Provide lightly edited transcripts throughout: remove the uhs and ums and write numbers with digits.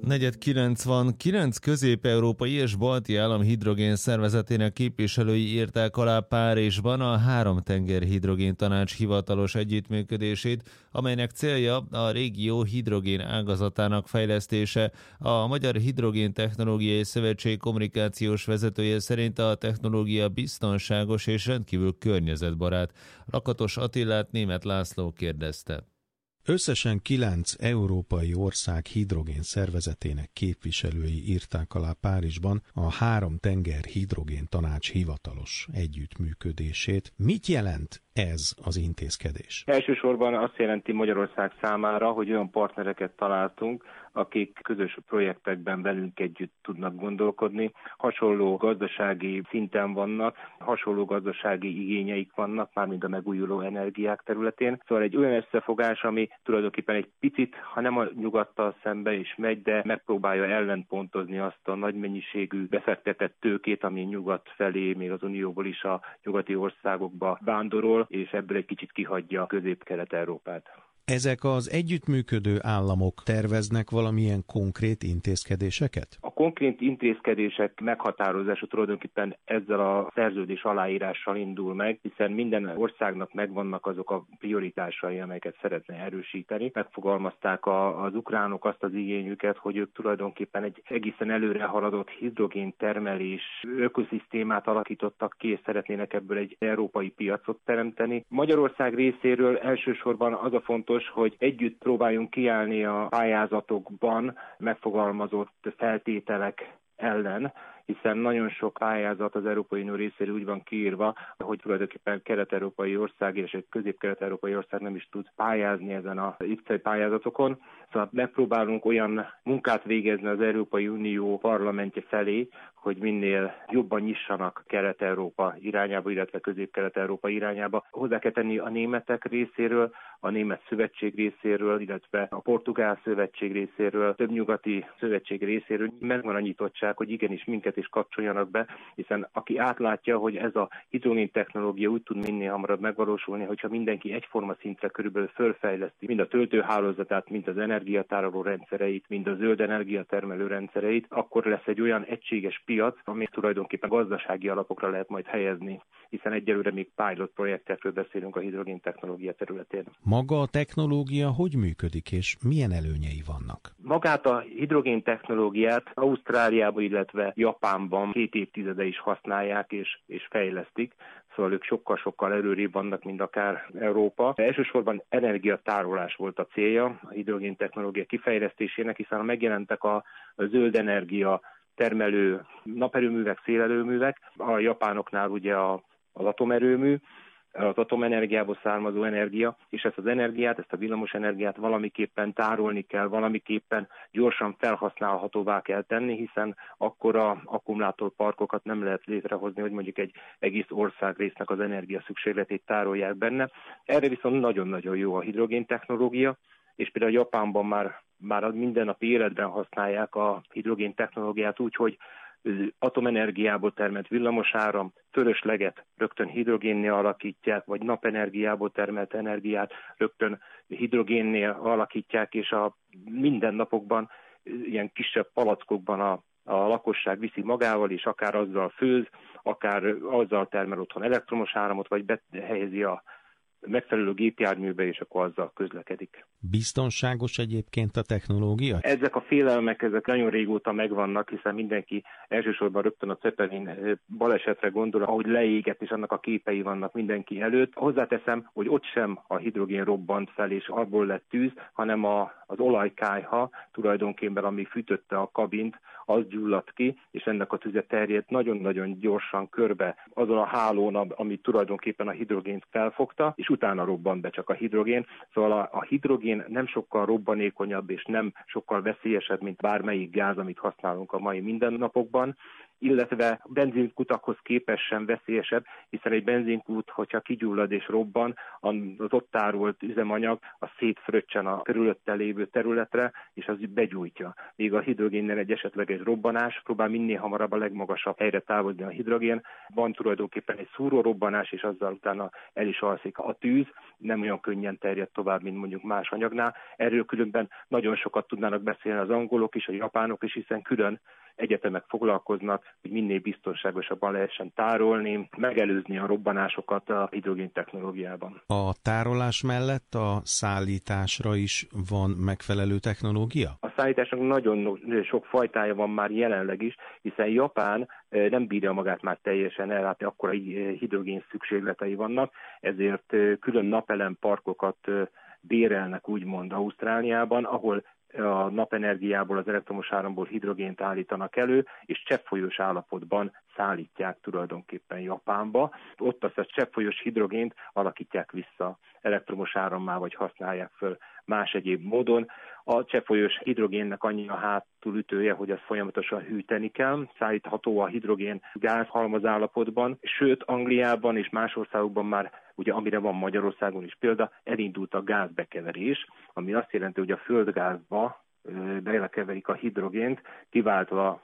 4:99 közép-európai és balti állam hidrogén szervezetének képviselői írták alá Párizsban a Három-tenger hidrogén tanács hivatalos együttműködését, amelynek célja a régió hidrogén ágazatának fejlesztése. A Magyar Hidrogén Technológiai Szövetség kommunikációs vezetője szerint a technológia biztonságos és rendkívül környezetbarát. Lakatos Attilát Németh László kérdezte. Összesen 9 európai ország hidrogén szervezetének képviselői írták alá Párizsban a Három-tenger hidrogén tanács hivatalos együttműködését. Mit jelent ez az intézkedés? Elsősorban azt jelenti Magyarország számára, hogy olyan partnereket találtunk, akik közös projektekben velünk együtt tudnak gondolkodni, hasonló gazdasági szinten vannak, hasonló gazdasági igényeik vannak, mármint a megújuló energiák területén. Szóval egy olyan összefogás, ami tulajdonképpen egy picit, ha nem a nyugattal szembe is megy, de megpróbálja ellenpontozni azt a nagy mennyiségű befektetett tőkét, ami nyugat felé, még az Unióból is a nyugati országokba vándorol, és ebből egy kicsit kihagyja a Közép-Kelet-Európát. Ezek az együttműködő államok terveznek valamilyen konkrét intézkedéseket? A konkrét intézkedések meghatározása tulajdonképpen ezzel a szerződés aláírással indul meg, hiszen minden országnak megvannak azok a prioritásai, amelyeket szeretne erősíteni. Megfogalmazták az ukránok azt az igényüket, hogy ők tulajdonképpen egy egészen előre haladott hidrogén termelés ökoszisztémát alakítottak ki, és szeretnének ebből egy európai piacot teremteni. Magyarország részéről elsősorban az a fontos, hogy együtt próbáljunk kiállni a pályázatokban megfogalmazott feltételek ellen, hiszen nagyon sok pályázat az Európai Unió részéről úgy van kiírva, hogy tulajdonképpen kelet-európai ország és egy közép-kelet-európai ország nem is tud pályázni ezen a IPCEI pályázatokon. Szóval megpróbálunk olyan munkát végezni az Európai Unió parlamentje felé, hogy minél jobban nyissanak Kelet-Európa irányába, illetve Közép-Kelet-Európa irányába. Hozzá kell tenni a németek részéről, a Német Szövetség részéről, illetve a Portugál Szövetség részéről, több nyugati szövetség részéről megvan a nyitottság, hogy igenis minket is kapcsoljanak be, hiszen aki átlátja, hogy ez a hidrogén technológia úgy tud minél hamarabb megvalósulni, hogyha mindenki egyforma szintre körülbelül fölfejleszti mind a töltőhálózatát, mind az energiatároló rendszereit, mind a zöld energiatermelő rendszereit, akkor lesz egy olyan egységes piac, amit tulajdonképpen gazdasági alapokra lehet majd helyezni, hiszen egyelőre még pilot projektekről beszélünk a hidrogén technológia területén. Maga a technológia hogy működik, és milyen előnyei vannak? Magát a hidrogén technológiát Ausztráliában, illetve Japánban 2 évtizede is használják és fejlesztik, szóval ők sokkal-sokkal előrébb vannak, mint akár Európa. Elsősorban energiatárolás volt a célja a hidrogén technológia kifejlesztésének, hiszen megjelentek a zöld energia termelő naperőművek, szélerőművek, a japánoknál ugye az atomerőmű, az atomenergiából származó energia, és ezt az energiát, ezt a villamos energiát valamiképpen tárolni kell, valamiképpen gyorsan felhasználhatóvá kell tenni, hiszen akkora akkumulátorparkokat nem lehet létrehozni, hogy mondjuk egy egész országrésznek az energia szükségletét tárolják benne. Erre viszont nagyon-nagyon jó a hidrogén technológia, és például Japánban már mindennapi életben használják a hidrogén technológiát úgy, hogy atomenergiából termelt villamosáram, fölösleget rögtön hidrogénnél alakítják, vagy napenergiából termelt energiát rögtön hidrogénnél alakítják, és a mindennapokban ilyen kisebb palackokban a lakosság viszi magával, és akár azzal főz, akár azzal termel otthon elektromos áramot, vagy behelyezi a megfelelő gépjárműbe, és akkor azzal közlekedik. Biztonságos egyébként a technológia? Ezek a félelmek, ezek nagyon régóta megvannak, hiszen mindenki elsősorban rögtön a Zeppelin balesetre gondol, ahogy leégett, és annak a képei vannak mindenki előtt. Hozzáteszem, hogy ott sem a hidrogén robbant fel, és abból lett tűz, hanem az olajkályha tulajdonképpen, ami fűtötte a kabint, az gyulladt ki, és ennek a tüze terjedt nagyon-nagyon gyorsan körbe azon a hálón, ami tulajdonképpen a hidrogént felfogta, és utána robbant be csak a hidrogén. Szóval a hidrogén nem sokkal robbanékonyabb, és nem sokkal veszélyesebb, mint bármelyik gáz, amit használunk a mai mindennapokban. illetve benzinkutakhoz képest sem veszélyesebb, hiszen egy benzinkút, hogyha kigyullad és robban, az ott tárolt üzemanyag, az szétfröccsen a körülötte lévő területre, és az begyújtja. Míg a hidrogénnel egy esetleges robbanás próbál minél hamarabb a legmagasabb helyre távozni a hidrogén. Van tulajdonképpen egy szúrórobbanás, és azzal utána el is alszik a tűz, nem olyan könnyen terjed tovább, mint mondjuk más anyagnál. Erről különben nagyon sokat tudnának beszélni az angolok is, a japánok is, hiszen külön egyetemek foglalkoznak, hogy minél biztonságosabban lehessen tárolni, megelőzni a robbanásokat a hidrogén technológiában. A tárolás mellett a szállításra is van megfelelő technológia? A szállításnak nagyon sok fajtája van már jelenleg is, hiszen Japán nem bírja magát már teljesen ellátni, akkora hidrogén szükségletei vannak, ezért külön napelemparkokat bérelnek úgymond Ausztráliában, ahol a napenergiából, az elektromos áramból hidrogént állítanak elő, és cseppfolyós állapotban szállítják tulajdonképpen Japánba. Ott azt a cseppfolyós hidrogént alakítják vissza elektromos árammá, vagy használják föl más egyéb módon. A cseppfolyós hidrogénnek annyi a hátulütője, hogy azt folyamatosan hűteni kell. Szállítható a hidrogén gázhalmaz állapotban, sőt Angliában és más országokban már, ugye amire van Magyarországon is példa, elindult a gázbekeverés, ami azt jelenti, hogy a földgázba belekeverik a hidrogént, kiváltva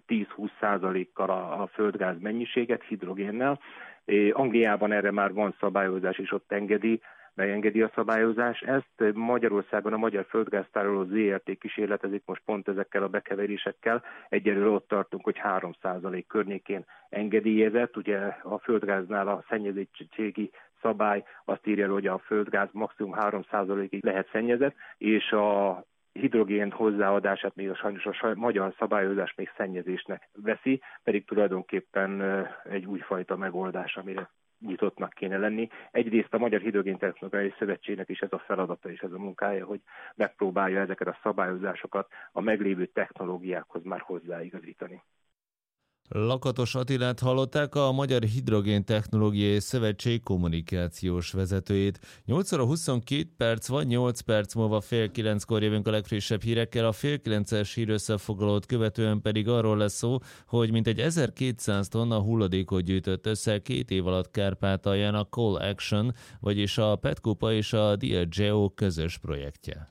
10-20%-kal a földgáz mennyiséget hidrogénnel. Angliában erre már van szabályozás, és ott megengedi a szabályozás ezt. Magyarországon a Magyar Földgáztároló ZRT kísérletezik most pont ezekkel a bekeverésekkel. Egyelőre ott tartunk, hogy 3% környékén engedélyezett. Ugye a földgáznál a szennyezettségi szabály azt írja, hogy a földgáz maximum 3%-ig lehet szennyezett, és a hidrogén hozzáadását még sajnos a magyar szabályozás még szennyezésnek veszi, pedig tulajdonképpen egy újfajta megoldás, amire nyitottnak kéne lenni. Egyrészt a Magyar Hidrogéntechnológiai Szövetségnek is ez a feladata és ez a munkája, hogy megpróbálja ezeket a szabályozásokat a meglévő technológiákhoz már hozzáigazítani. Lakatos Attilát hallották, a Magyar Hidrogéntechnológiai Szövetség kommunikációs vezetőjét. 8 óra 22 perc van, 8 perc múlva 8:30 jövünk a legfrissebb hírekkel, a 8:30-es hírösszefoglalót követően pedig arról lesz szó, hogy mintegy 1200 tonna hulladékot gyűjtött össze 2 év alatt Kárpátalján a Call Action, vagyis a Petkupa és a Diageo közös projektje.